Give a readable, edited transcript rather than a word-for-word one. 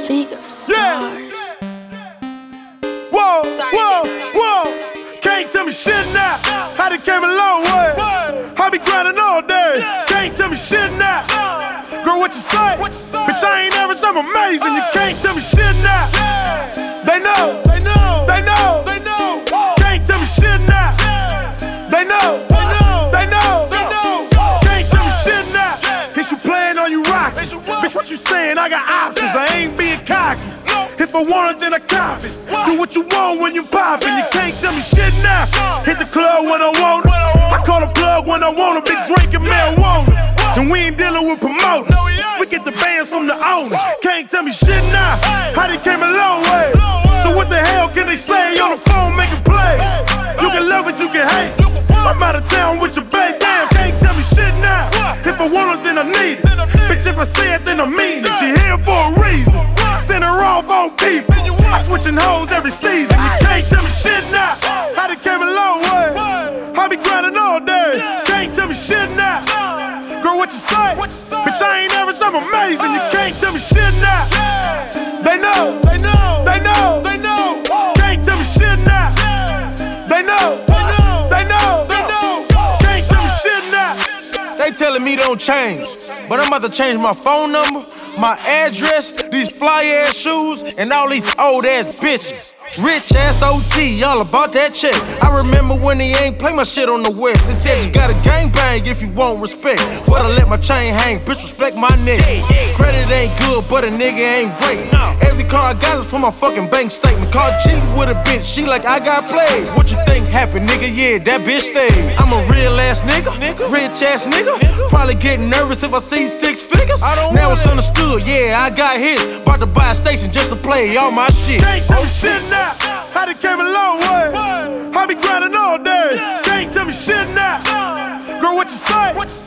League of Stars. Whoa, whoa, whoa. Can't tell me shit now. I done came a long way. I be grinding all day. Can't tell me shit now. Girl, what you say? Bitch, I ain't average, I'm amazing. You can't tell me shit now. They know, they know, they know, they know. Can't tell me shit now. They know, they know, they know, they know. Can't tell me shit now. Is you playing or you rockin'? Bitch, what you saying? I got options. I ain't being cocky. If I want it, then I cop it. Do what you want when you poppin'. You can't tell me shit now. Hit the club when I want it. I call the plug when I want a big drinkin' marijuana. And we ain't dealing with promoters. We get the bands from the owner. Can't tell me shit now. I done came a long way. So what the hell can they say on the phone making plays? You can love it, you can hate. I'm out of town with your babe. Damn, can't tell me shit now. If I want it, then I need it. Bitch, if I say it, then I mean it. You're here for a reason. Send her off on people. I switching hoes every season. You can't tell me shit now. I done came a long way. I be grinding all day. Can't tell me shit now. Girl, what you say? Bitch, I ain't average, I'm amazing. You can't tell me shit now. They know, they know, they know, they know. Can't tell me shit now. They know, they know, they know. Can't tell me shit now. They telling me don't change, but I'm about to change my phone number, my address, these fly ass shoes, and all these old ass bitches. Rich ass OT, all about that check. I remember when they ain't play my shit on the west. It said you gotta gangbang if you want respect. But I let my chain hang, bitch, respect my nigga. Credit ain't good, but a nigga ain't great. Every car I got is from my fucking bank statement. Call G with a bitch, she like I got played. What you think happened, nigga? Yeah, that bitch stayed. I'm a real ass nigga, rich ass nigga. Probably getting nervous if I see 6 figures. Now it's understood, yeah, I got hits. About to buy a station just to play all my shit. Can't tell me shit now. I done came a long way. I be grinding all day. Can't tell me shit now. Girl, what you say?